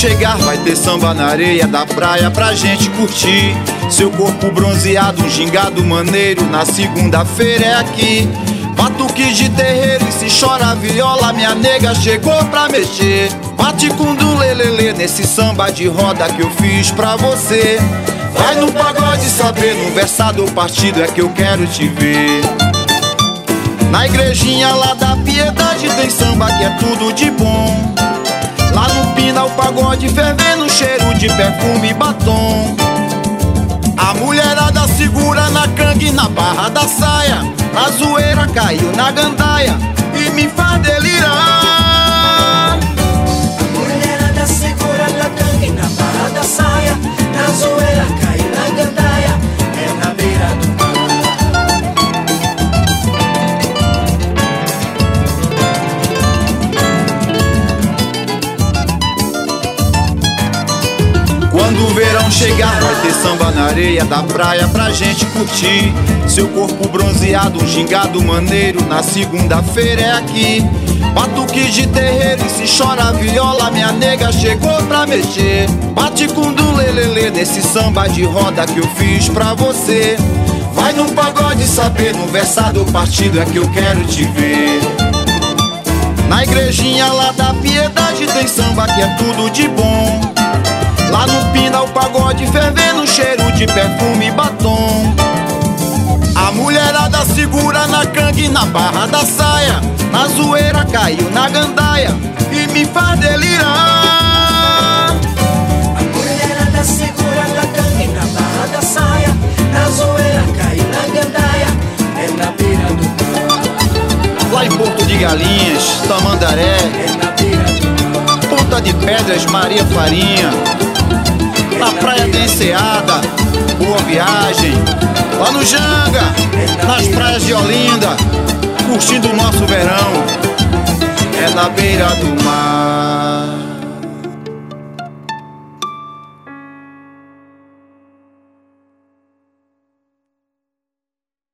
chegar, vai ter samba na areia da praia pra gente curtir. Seu corpo bronzeado, um gingado maneiro, na segunda-feira é aqui. Batuque de terreiro e se chora viola, minha nega chegou pra mexer. Bate com do lelele nesse samba de roda que eu fiz pra você. Vai no pagode saber, no versado partido é que eu quero te ver. Na igrejinha lá da Piedade tem samba que é tudo de bom. Lá no Pina o pagode fervendo, cheiro de perfume e batom. A mulherada segura na canga e na barra da saia. A zoeira caiu na gandaia e me faz delirar. A mulherada segura na canga e na barra da saia. A zoeira caiu na gandaia, é na beira do mar. Quando o verão chegar, vai ter samba na areia da praia pra gente curtir. Seu corpo bronzeado, um gingado maneiro, na segunda-feira é aqui. Batuque de terreiro e se chora viola, minha nega chegou pra mexer. Bate com do lelele nesse samba de roda que eu fiz pra você. Vai no pagode saber, no versado partido é que eu quero te ver. Na igrejinha lá da Piedade tem samba que é tudo de bom. Lá no Pina o pagode fervendo, cheiro de perfume e batom. A mulherada segura na canga e na barra da saia. A zoeira caiu na gandaia e me faz delirar. A mulherada segura na canga e na barra da saia. A zoeira caiu na gandaia, é na beira do mar. Lá em Porto de Galinhas, Tamandaré, É na beira do mar. Ponta de Pedras, Maria Farinha. Na praia de Enseada, Boa Viagem. Lá no Janga, nas praias de Olinda, curtindo o nosso verão. É na beira do mar.